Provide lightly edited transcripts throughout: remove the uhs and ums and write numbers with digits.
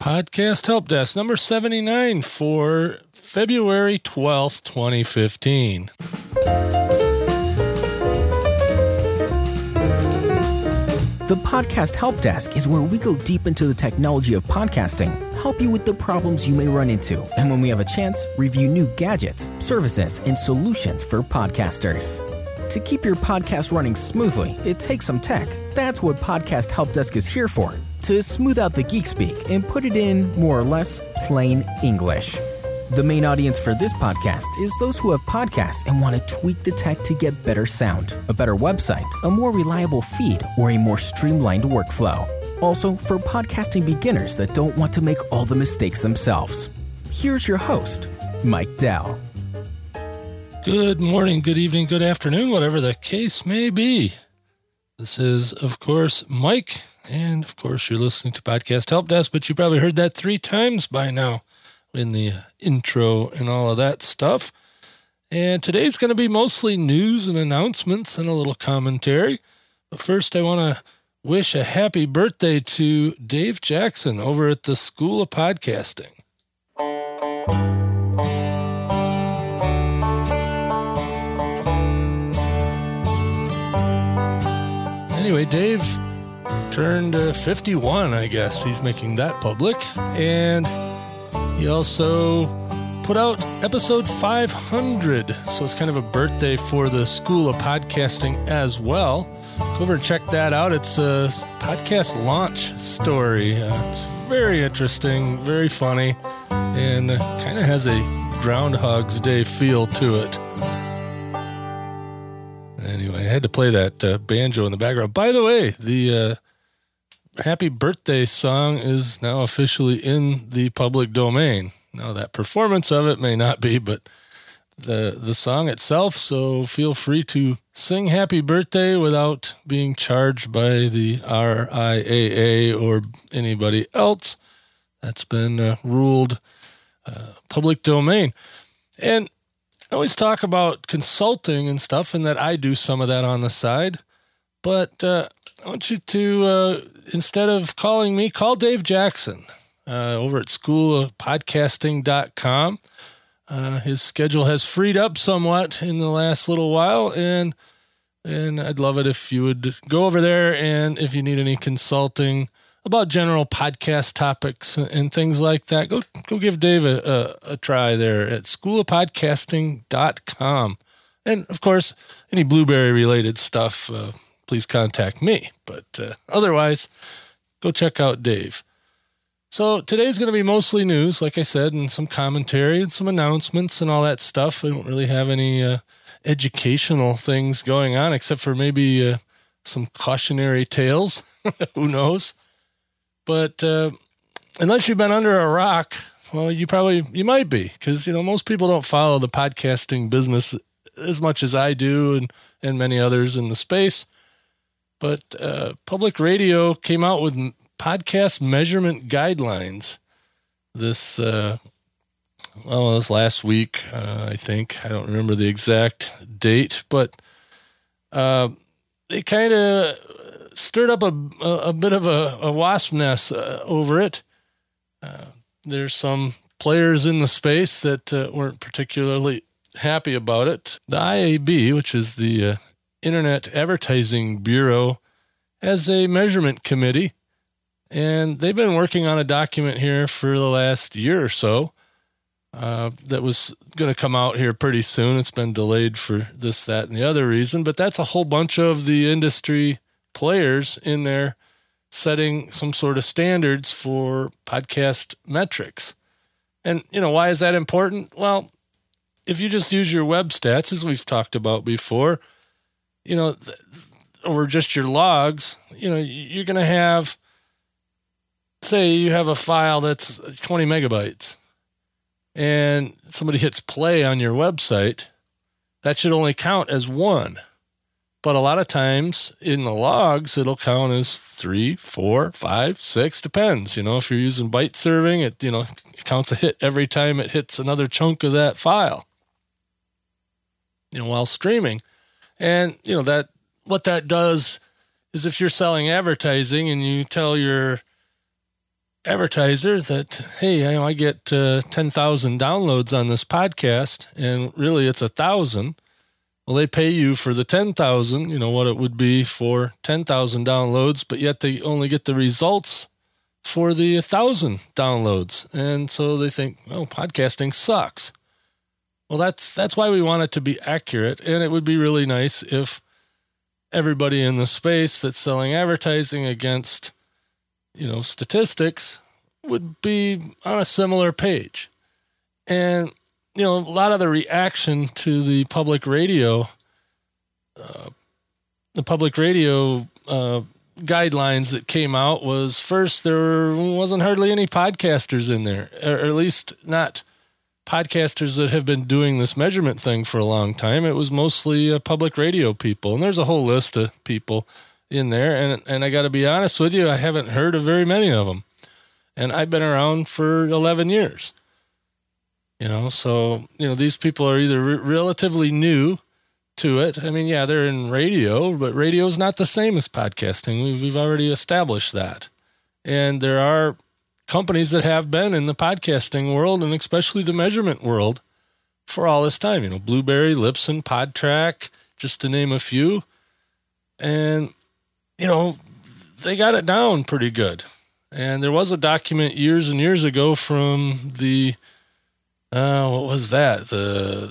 Podcast Help Desk number 79 for February 12th, 2015. The Podcast Help Desk is where we go deep into the technology of podcasting, help you with the problems you may run into, and when we have a chance, review new gadgets, services, and solutions for podcasters. To keep your podcast running smoothly, it takes some tech. That's what Podcast Help Desk is here for, to smooth out the geek speak and put it in, more or less, plain English. The main audience for this podcast is those who have podcasts and want to tweak the tech to get better sound, a better website, a more reliable feed, or a more streamlined workflow. Also, for podcasting beginners that don't want to make all the mistakes themselves. Here's your host, Mike Dell. Good morning, good evening, good afternoon, whatever the case may be. This is, of course, Mike, and of course you're listening to Podcast Help Desk, but you probably heard that 3 times by now in the intro and all of that stuff. And today's going to be mostly news and announcements and a little commentary. But first, I want to wish a happy birthday to Dave Jackson over at the School of Podcasting. Anyway, Dave turned 51, I guess. He's making that public. And he also put out episode 500, so it's kind of a birthday for the School of Podcasting as well. Go over and check that out. It's a podcast launch story. It's very interesting, very funny, and kind of has a Groundhog's Day feel to it. Anyway, I had to play that banjo in the background. By the way, the Happy Birthday song is now officially in the public domain. Now, that performance of it may not be, but the song itself, so feel free to sing Happy Birthday without being charged by the RIAA or anybody else. That's been ruled public domain. And I always talk about consulting and stuff, and that I do some of that on the side, but I want you to, instead of calling me, call Dave Jackson over at schoolofpodcasting.com. His schedule has freed up somewhat in the last little while, and I'd love it if you would go over there, and if you need any consulting about general podcast topics and things like that, go give Dave a try there at schoolofpodcasting.com. And, of course, any Blueberry-related stuff, please contact me. But otherwise, go check out Dave. So today's going to be mostly news, like I said, and some commentary and some announcements and all that stuff. I don't really have any educational things going on, except for maybe some cautionary tales. Who knows? But unless you've been under a rock, well, you might be, because, most people don't follow the podcasting business as much as I do and many others in the space. But public radio came out with podcast measurement guidelines this last week, I think. I don't remember the exact date, but they kind of stirred up a bit of a wasp nest over it. There's some players in the space that weren't particularly happy about it. The IAB, which is the Internet Advertising Bureau, has a measurement committee, and they've been working on a document here for the last year or so that was going to come out here pretty soon. It's been delayed for this, that, and the other reason, but that's a whole bunch of the industry players in there setting some sort of standards for podcast metrics. And, why is that important? Well, if you just use your web stats, as we've talked about before, or just your logs, you're going to have, say you have a file that's 20 megabytes and somebody hits play on your website, that should only count as 1. But a lot of times in the logs, it'll count as 3, 4, 5, 6, depends. If you're using byte serving, it counts a hit every time it hits another chunk of that file, while streaming. And, that what that does is if you're selling advertising and you tell your advertiser that, hey, I get 10,000 downloads on this podcast, and really it's 1,000. Well, they pay you for the 10,000, what it would be for 10,000 downloads, but yet they only get the results for the 1,000 downloads. And so they think, podcasting sucks. Well, that's why we want it to be accurate. And it would be really nice if everybody in the space that's selling advertising against, statistics would be on a similar page. And a lot of the reaction to the public radio guidelines that came out was, first, there wasn't hardly any podcasters in there, or at least not podcasters that have been doing this measurement thing for a long time. It was mostly public radio people, and there's a whole list of people in there. And I got to be honest with you, I haven't heard of very many of them, and I've been around for 11 years. So, these people are either relatively new to it. I mean, yeah, they're in radio, but radio is not the same as podcasting. We've already established that. And there are companies that have been in the podcasting world, and especially the measurement world, for all this time. Blueberry, Libsyn, PodTrack, just to name a few. And, they got it down pretty good. And there was a document years and years ago from the what was that? The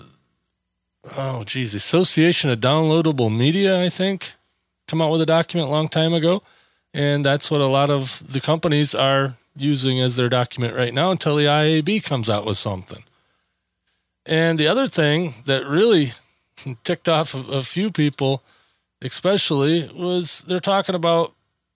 Association of Downloadable Media, I think, come out with a document a long time ago. And that's what a lot of the companies are using as their document right now until the IAB comes out with something. And the other thing that really ticked off a few people, especially, was they're talking about,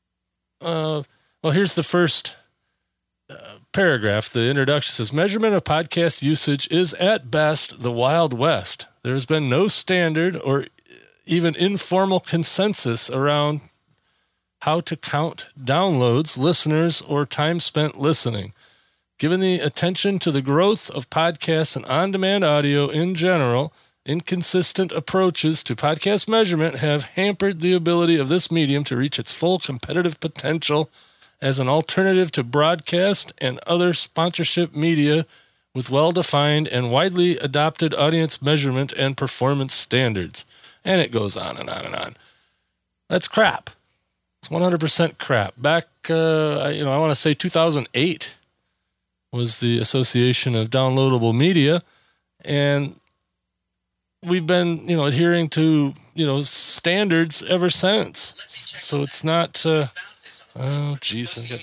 here's the first paragraph. The introduction says, measurement of podcast usage is at best the Wild West. There has been no standard or even informal consensus around how to count downloads, listeners, or time spent listening. Given the attention to the growth of podcasts and on-demand audio in general, inconsistent approaches to podcast measurement have hampered the ability of this medium to reach its full competitive potential as an alternative to broadcast and other sponsorship media with well-defined and widely adopted audience measurement and performance standards. And it goes on and on and on. That's crap. It's 100% crap. Back, I want to say 2008 was the Association of Downloadable Media, and we've been, adhering to, standards ever since. So it's not... I got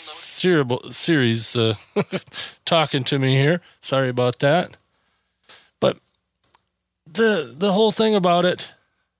Siri's talking to me here. Sorry about that. But the whole thing about it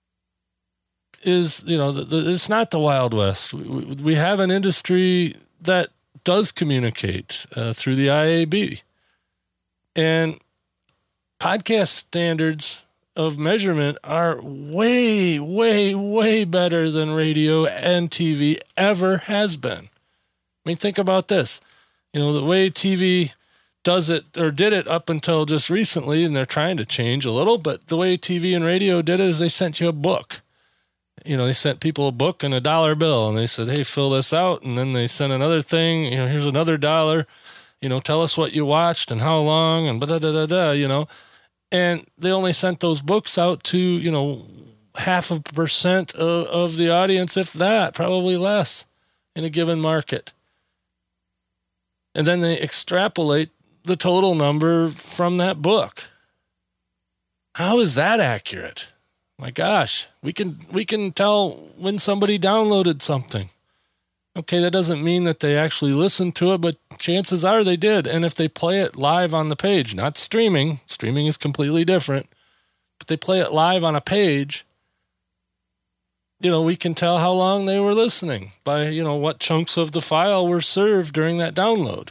is, it's not the Wild West. We have an industry that does communicate through the IAB. And podcast standards of measurement are way, way, way better than radio and TV ever has been. I mean, think about this. The way TV does it, or did it up until just recently, and they're trying to change a little, but the way TV and radio did it is they sent you a book. They sent people a book and a $1 bill, and they said, hey, fill this out, and then they sent another thing, here's another $1, tell us what you watched and how long, and da-da-da-da-da, And they only sent those books out to, 0.5% of the audience, if that, probably less, in a given market. And then they extrapolate the total number from that book. How is that accurate? My gosh, we can tell when somebody downloaded something. Okay, that doesn't mean that they actually listened to it, but chances are they did. And if they play it live on the page, not streaming is completely different, but they play it live on a page, we can tell how long they were listening by, what chunks of the file were served during that download.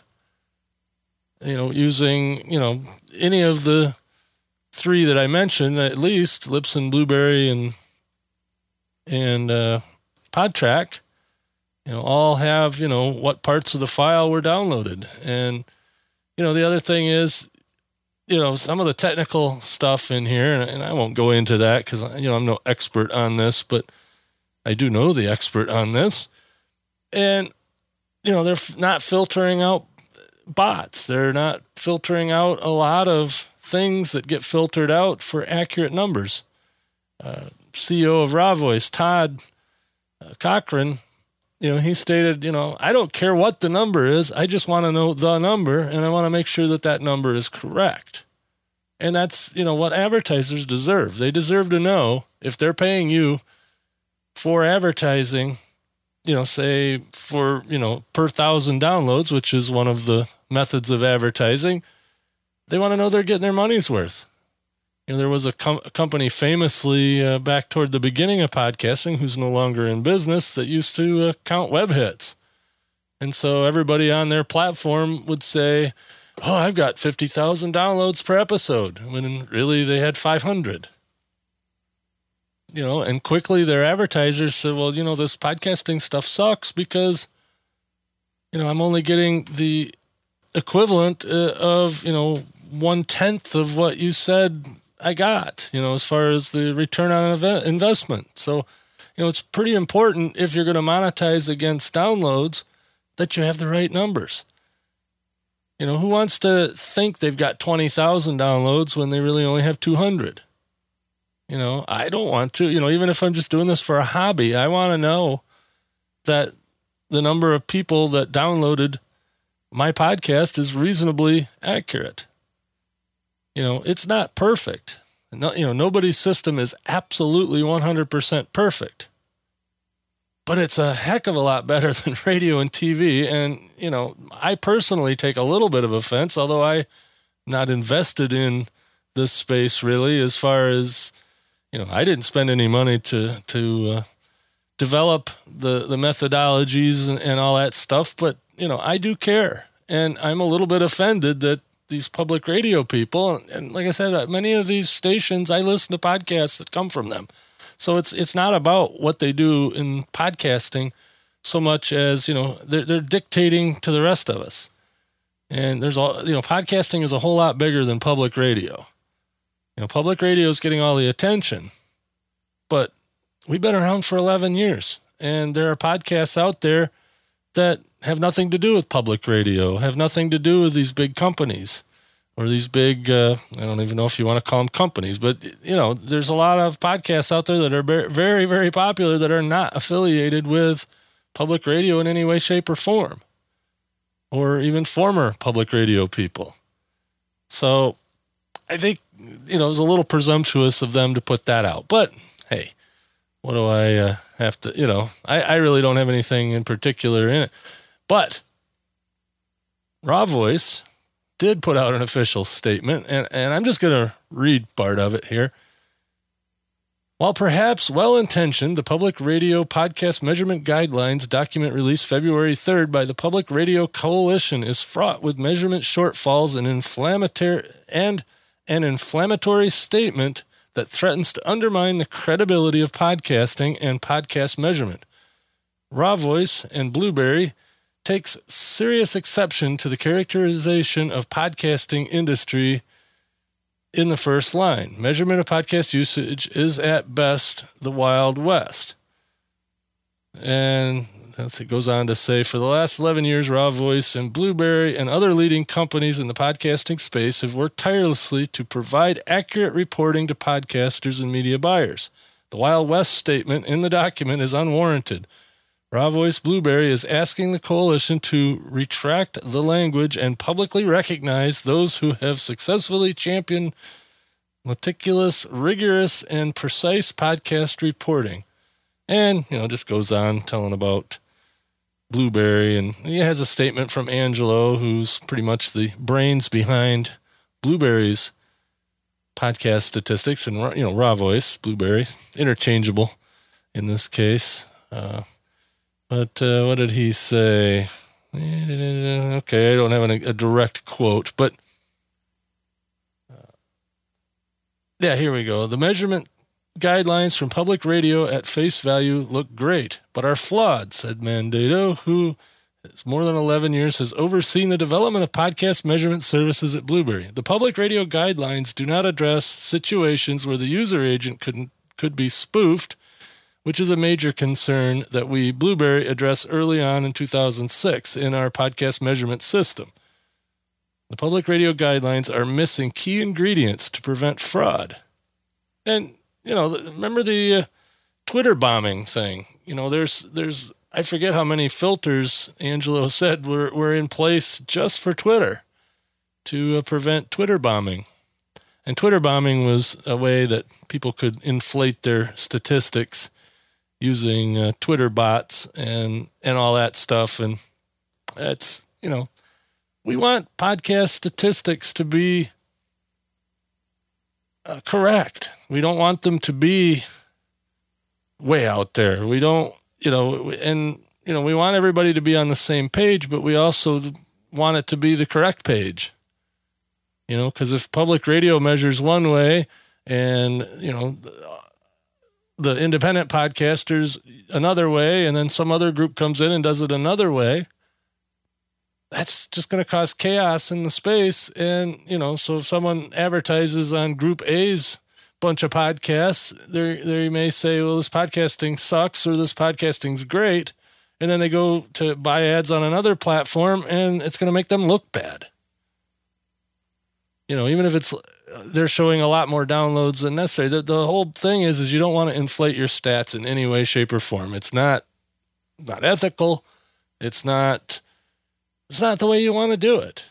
Using, any of the three that I mentioned, at least, Libsyn, Blueberry, and PodTrack, all have, what parts of the file were downloaded. And, the other thing is, some of the technical stuff in here, and I won't go into that because, I'm no expert on this, but I do know the expert on this. And, they're not filtering out bots. They're not filtering out a lot of things that get filtered out for accurate numbers. CEO of Raw Voice, Todd Cochran, he stated, I don't care what the number is. I just want to know the number, and I want to make sure that that number is correct. And that's, what advertisers deserve. They deserve to know if they're paying you for advertising, say for, per 1,000 downloads, which is one of the methods of advertising. They want to know they're getting their money's worth. There was a company famously back toward the beginning of podcasting who's no longer in business that used to count web hits. And so everybody on their platform would say, oh, I've got 50,000 downloads per episode, when really they had 500. And quickly their advertisers said, well, this podcasting stuff sucks because, I'm only getting the equivalent of, 1/10 of what you said I got, as far as the return on investment. So, it's pretty important if you're going to monetize against downloads that you have the right numbers. Who wants to think they've got 20,000 downloads when they really only have 200? I don't want to, even if I'm just doing this for a hobby, I want to know that the number of people that downloaded my podcast is reasonably accurate. It's not perfect. No, nobody's system is absolutely 100% perfect. But it's a heck of a lot better than radio and TV. And, I personally take a little bit of offense, although I'm not invested in this space really, as far as, I didn't spend any money to develop the methodologies and all that stuff. But, I do care. And I'm a little bit offended that these public radio people, and like I said, many of these stations, I listen to podcasts that come from them. So it's not about what they do in podcasting so much as, they're dictating to the rest of us. And there's all, podcasting is a whole lot bigger than public radio. Public radio is getting all the attention, but we've been around for 11 years and there are podcasts out there that have nothing to do with public radio, have nothing to do with these big companies or these big, I don't even know if you want to call them companies, but, there's a lot of podcasts out there that are very, very popular that are not affiliated with public radio in any way, shape, or form, or even former public radio people. So I think, it was a little presumptuous of them to put that out. But, hey, what do I have to, I really don't have anything in particular in it. But Raw Voice did put out an official statement, and I'm just going to read part of it here. While perhaps well-intentioned, the Public Radio Podcast Measurement Guidelines document released February 3rd by the Public Radio Coalition is fraught with measurement shortfalls and an inflammatory statement that threatens to undermine the credibility of podcasting and podcast measurement. Raw Voice and Blueberry takes serious exception to the characterization of podcasting industry in the first line. Measurement of podcast usage is at best the Wild West. And it goes on to say, for the last 11 years, Raw Voice and Blueberry and other leading companies in the podcasting space have worked tirelessly to provide accurate reporting to podcasters and media buyers. The Wild West statement in the document is unwarranted. Raw Voice Blueberry is asking the coalition to retract the language and publicly recognize those who have successfully championed meticulous, rigorous, and precise podcast reporting. And, just goes on telling about Blueberry, and he has a statement from Angelo, who's pretty much the brains behind Blueberry's podcast statistics, and, Raw Voice, Blueberry, interchangeable in this case. But what did he say? Okay, I don't have a direct quote, but here we go. The measurement guidelines from public radio at face value look great, but are flawed, said Mandato, who has more than 11 years has overseen the development of podcast measurement services at Blueberry. The public radio guidelines do not address situations where the user agent could be spoofed which is a major concern that we, Blueberry, addressed early on in 2006 in our podcast measurement system. The public radio guidelines are missing key ingredients to prevent fraud. And, remember the Twitter bombing thing? There's I forget how many filters Angelo said were in place just for Twitter to prevent Twitter bombing. And Twitter bombing was a way that people could inflate their statistics using Twitter bots and all that stuff. And that's, we want podcast statistics to be correct. We don't want them to be way out there. We don't, we want everybody to be on the same page, but we also want it to be the correct page. Because if public radio measures one way and, the independent podcasters another way, and then some other group comes in and does it another way, that's just going to cause chaos in the space. And, so if someone advertises on Group A's bunch of podcasts, they may say, well, this podcasting sucks or this podcasting's great. And then they go to buy ads on another platform and it's going to make them look bad. Even if they're showing a lot more downloads than necessary. The whole thing is you don't want to inflate your stats in any way, shape, or form. It's not ethical. It's not the way you want to do it.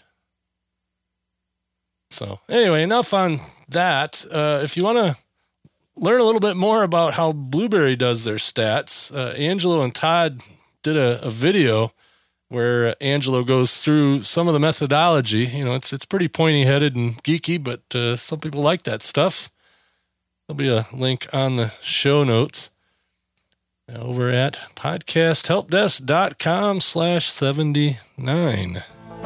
So anyway, enough on that. If you want to learn a little bit more about how Blueberry does their stats, Angelo and Todd did a video where Angelo goes through some of the methodology. It's pretty pointy-headed and geeky, but some people like that stuff. There'll be a link on the show notes over at podcasthelpdesk.com/79.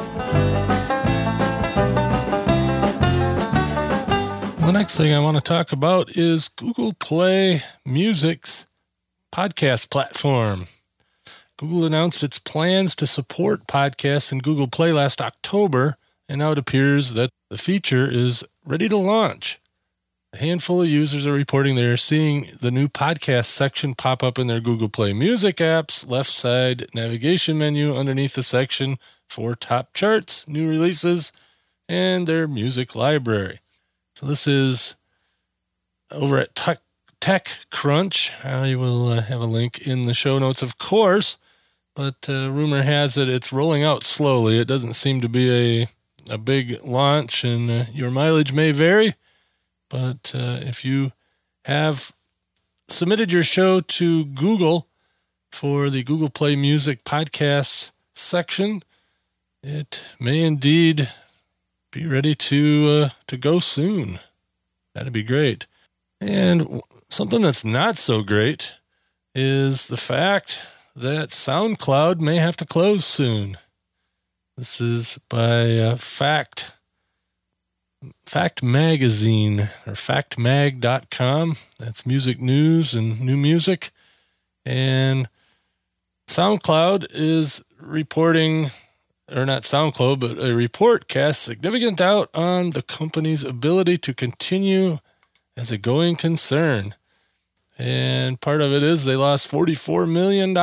The next thing I want to talk about is Google Play Music's podcast platform. Google announced its plans to support podcasts in Google Play last October, and now it appears that the feature is ready to launch. A handful of users are reporting they are seeing the new podcast section pop up in their Google Play Music app's left side navigation menu underneath the section for top charts, new releases, and their music library. So this is over at TechCrunch. I will have a link in the show notes, of course. But rumor has it it's rolling out slowly. It doesn't seem to be a big launch, and your mileage may vary. But if you have submitted your show to Google for the Google Play Music Podcasts section, it may indeed be ready to go soon. That'd be great. And something that's not so great is the fact that SoundCloud may have to close soon. This is by Fact Magazine, or factmag.com. That's music news and new music. And SoundCloud is reporting, or not SoundCloud, but a report casts significant doubt on the company's ability to continue as a going concern. And part of it is they lost $44 million.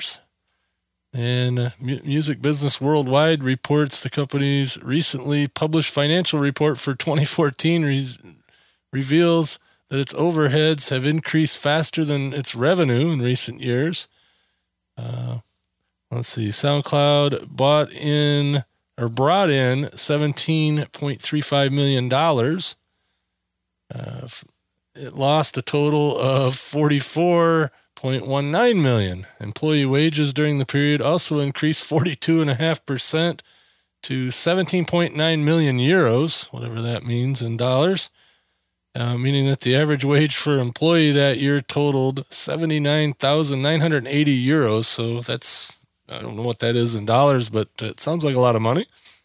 And Music Business Worldwide reports the company's recently published financial report for 2014 reveals that its overheads have increased faster than its revenue in recent years. Let's see, SoundCloud brought in $17.35 million. It lost a total of $44.19 million. Employee wages during the period also increased 42.5% to 17.9 million euros, whatever that means in dollars, meaning that the average wage for an employee that year totaled 79,980 euros. So that's, I don't know what that is in dollars, but it sounds like a lot of money.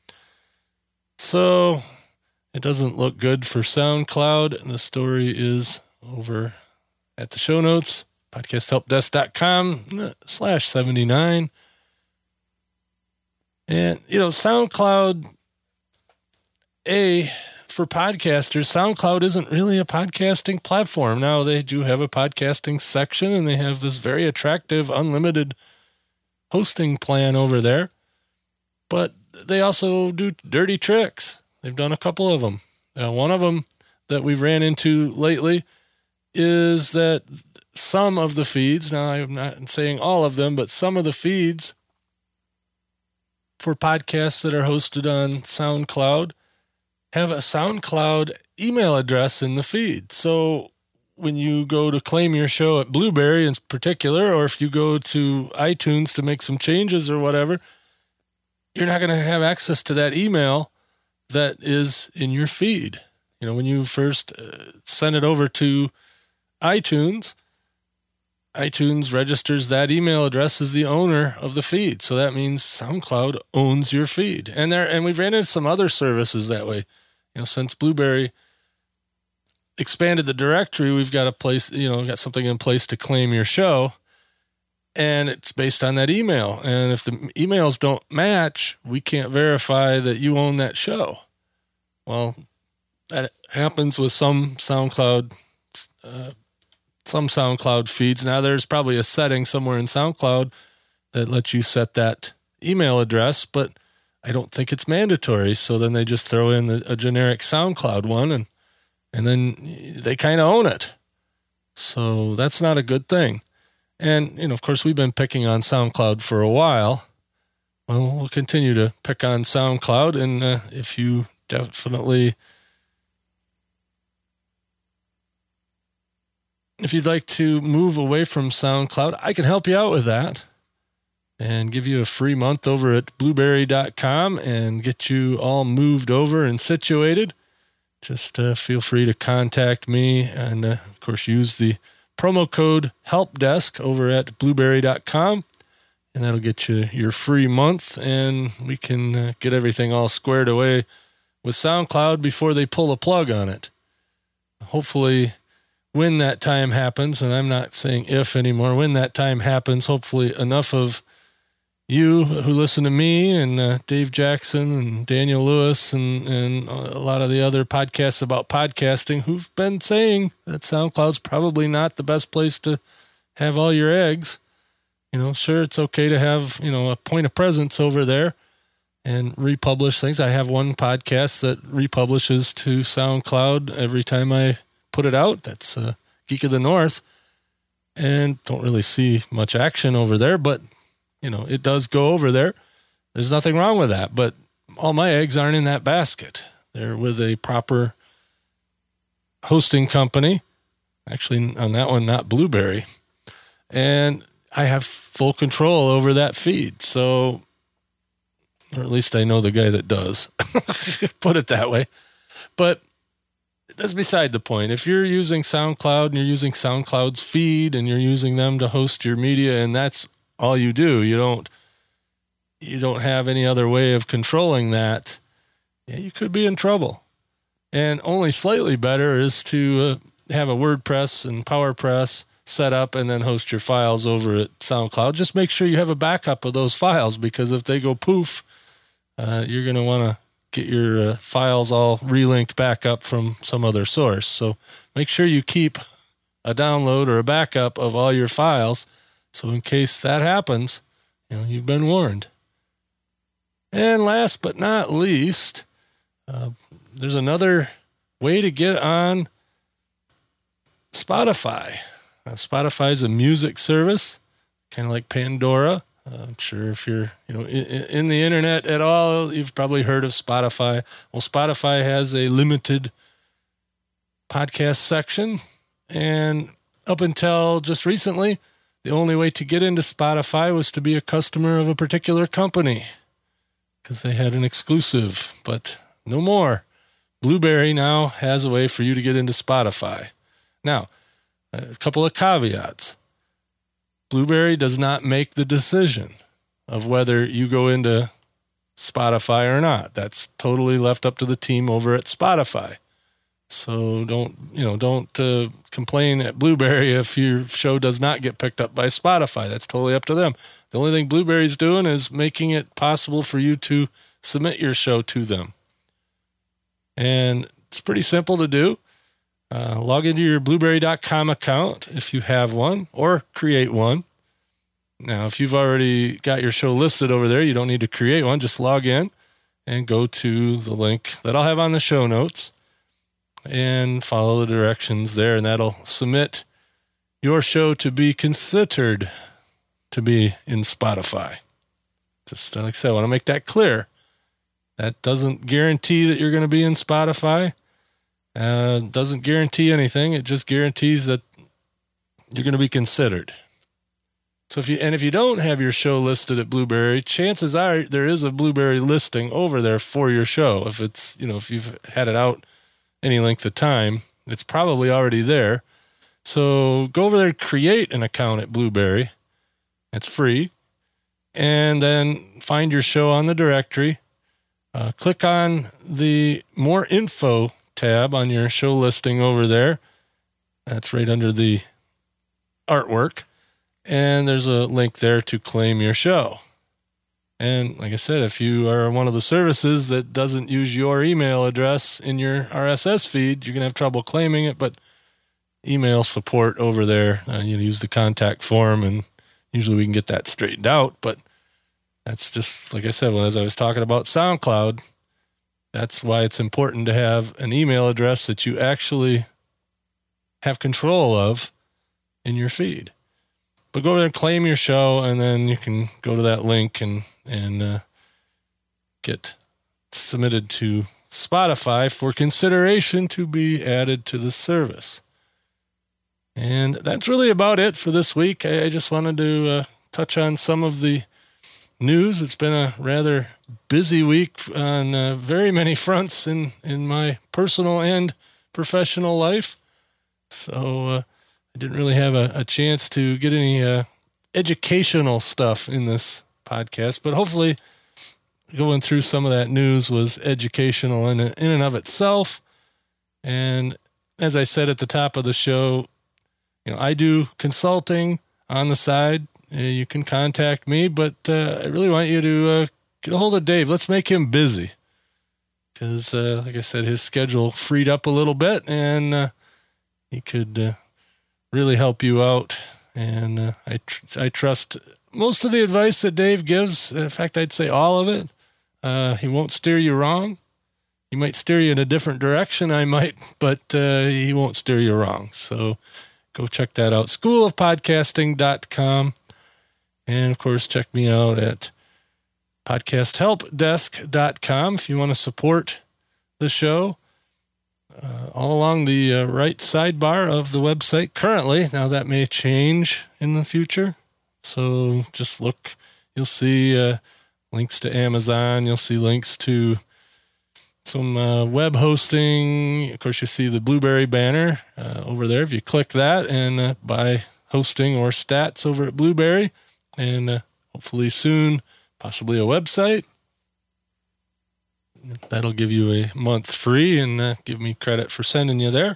So it doesn't look good for SoundCloud, and the story is over at the show notes, podcasthelpdesk.com/79. And, SoundCloud, for podcasters, SoundCloud isn't really a podcasting platform. Now, they do have a podcasting section, and they have this very attractive, unlimited hosting plan over there. But they also do dirty tricks. They've done a couple of them. One of them that we've ran into lately is that some of the feeds, now I'm not saying all of them, but some of the feeds for podcasts that are hosted on SoundCloud have a SoundCloud email address in the feed. So when you go to claim your show at Blueberry in particular, or if you go to iTunes to make some changes or whatever, you're not going to have access to that email that is in your feed. You know, when you first send it over to iTunes, iTunes registers that email address as the owner of the feed. So that means SoundCloud owns your feed. And we've ran into some other services that way. You know, since Blueberry expanded the directory, we've got got something in place to claim your show. And it's based on that email. And if the emails don't match, we can't verify that you own that show. Well, that happens with some SoundCloud feeds. Now, there's probably a setting somewhere in SoundCloud that lets you set that email address, but I don't think it's mandatory. So then they just throw in a generic SoundCloud one, and then they kind of own it. So that's not a good thing. And, of course, we've been picking on SoundCloud for a while. Well, we'll continue to pick on SoundCloud, and if you if you'd like to move away from SoundCloud, I can help you out with that and give you a free month over at blueberry.com and get you all moved over and situated. Just feel free to contact me and, of course, use the promo code HELPDESK over at blueberry.com, and that'll get you your free month, and we can get everything all squared away with SoundCloud before they pull a plug on it. Hopefully, when that time happens, and I'm not saying if anymore, when that time happens, hopefully enough of you who listen to me and Dave Jackson and Daniel Lewis and a lot of the other podcasts about podcasting who've been saying that SoundCloud's probably not the best place to have all your eggs. Sure, it's okay to have, a point of presence over there and republish things. I have one podcast that republishes to SoundCloud every time I put it out. That's Geek of the North, and don't really see much action over there, but it does go over there. There's nothing wrong with that, but all my eggs aren't in that basket. They're with a proper hosting company. Actually, on that one, not Blueberry. And I have full control over that feed. So, or at least I know the guy that does. Put it that way. But that's beside the point. If you're using SoundCloud and you're using SoundCloud's feed and you're using them to host your media, and that's all you do, you don't have any other way of controlling that, you could be in trouble. And only slightly better is to have a WordPress and PowerPress set up and then host your files over at SoundCloud. Just make sure you have a backup of those files, because if they go poof, you're going to want to get your files all relinked back up from some other source. So make sure you keep a download or a backup of all your files, so in case that happens, you've been warned. And last but not least, there's another way to get on Spotify. Spotify is a music service, kind of like Pandora. I'm sure if you're in the internet at all, you've probably heard of Spotify. Well, Spotify has a limited podcast section, and up until just recently, the only way to get into Spotify was to be a customer of a particular company because they had an exclusive, but no more. Blueberry now has a way for you to get into Spotify. Now, a couple of caveats. Blueberry does not make the decision of whether you go into Spotify or not. That's totally left up to the team over at Spotify. So don't complain at Blueberry if your show does not get picked up by Spotify. That's totally up to them. The only thing Blueberry's doing is making it possible for you to submit your show to them. And It's pretty simple to do. Log into your Blueberry.com account if you have one, or create one. Now, if you've already got your show listed over there, you don't need to create one. Just log in and go to the link that I'll have on the show notes and follow the directions there, and that'll submit your show to be considered to be in Spotify. Just like I said, I want to make that clear. That doesn't guarantee that you're going to be in Spotify. Doesn't guarantee anything. It just guarantees that you're going to be considered. So if you don't have your show listed at Blueberry, chances are there is a Blueberry listing over there for your show. If it's, if you've had it out any length of time, it's probably already there. So go over there, create an account at Blueberry. It's free. And then find your show on the directory. Click on the More Info tab on your show listing over there. That's right under the artwork. And there's a link there to claim your show. And like I said, if you are one of the services that doesn't use your email address in your RSS feed, you're going to have trouble claiming it, but email support over there. Use the contact form, and usually we can get that straightened out. But that's just, like I said, as I was talking about SoundCloud, that's why it's important to have an email address that you actually have control of in your feed. But go over there and claim your show, and then you can go to that link and get submitted to Spotify for consideration to be added to the service. And that's really about it for this week. I just wanted to touch on some of the news. It's been a rather busy week on very many fronts in my personal and professional life. So I didn't really have a chance to get any educational stuff in this podcast, but hopefully going through some of that news was educational in and of itself. And as I said at the top of the show, I do consulting on the side. You can contact me, but I really want you to get a hold of Dave. Let's make him busy because, like I said, his schedule freed up a little bit, and he could really help you out. And I trust most of the advice that Dave gives. In fact, I'd say all of it. He won't steer you wrong. He might steer you in a different direction, I might, but he won't steer you wrong. So go check that out, schoolofpodcasting.com. And, of course, check me out at podcasthelpdesk.com if you want to support the show. All along the right sidebar of the website currently. Now, that may change in the future. So just look. You'll see links to Amazon. You'll see links to some web hosting. Of course, you see the Blueberry banner over there. If you click that and buy hosting or stats over at Blueberry, and hopefully soon, possibly a website, that'll give you a month free and give me credit for sending you there.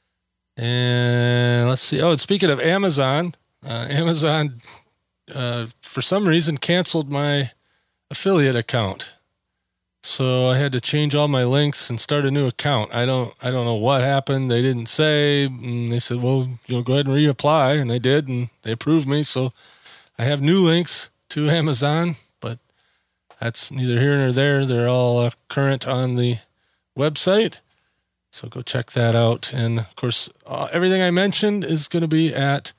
And let's see. Oh, and speaking of Amazon, Amazon for some reason canceled my affiliate account. So I had to change all my links and start a new account. I don't know what happened. They didn't say. And they said, well, go ahead and reapply. And they did, and they approved me. So I have new links to Amazon, but that's neither here nor there. They're all current on the website. So go check that out. And, of course, everything I mentioned is going to be at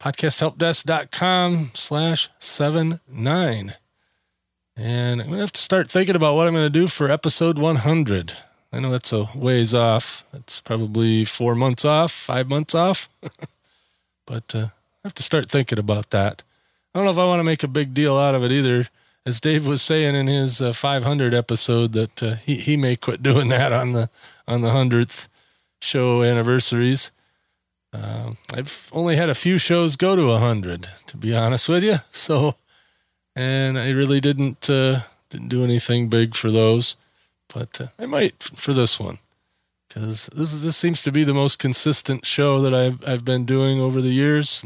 podcasthelpdesk.com/79. And I'm going to have to start thinking about what I'm going to do for episode 100. I know that's a ways off. It's probably 4 months off, 5 months off. But I have to start thinking about that. I don't know if I want to make a big deal out of it either. As Dave was saying in his 500 episode, that he may quit doing that on the 100th show anniversaries. I've only had a few shows go to 100, to be honest with you. So, and I really didn't do anything big for those, but I might for this one, because this seems to be the most consistent show that I've been doing over the years.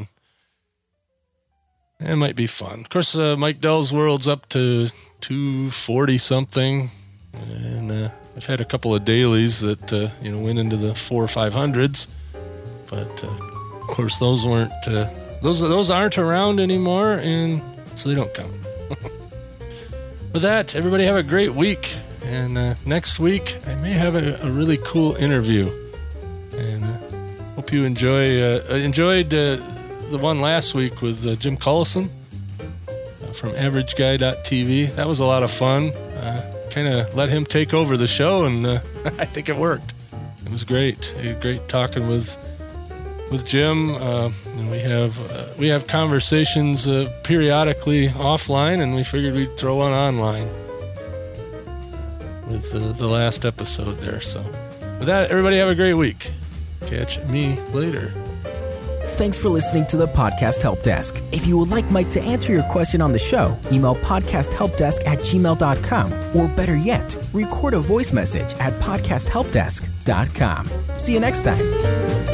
It might be fun. Of course, Mike Dell's World's up to 240 something, and I've had a couple of dailies that went into the 400s or 500s, but of course those weren't those aren't around anymore, and so they don't count. With that, everybody have a great week, and next week I may have a really cool interview, and hope you enjoyed the one last week with Jim Collison from AverageGuy.tv. That was a lot of fun. Kind of let him take over the show, and I think it worked. It was great. Great talking with Jim. And we have conversations periodically offline, and we figured we'd throw one online with the last episode there. So with that, everybody have a great week. Catch me later. Thanks for listening to the Podcast Help Desk. If you would like Mike to answer your question on the show, email podcasthelpdesk@gmail.com, or better yet, record a voice message at podcasthelpdesk.com. See you next time.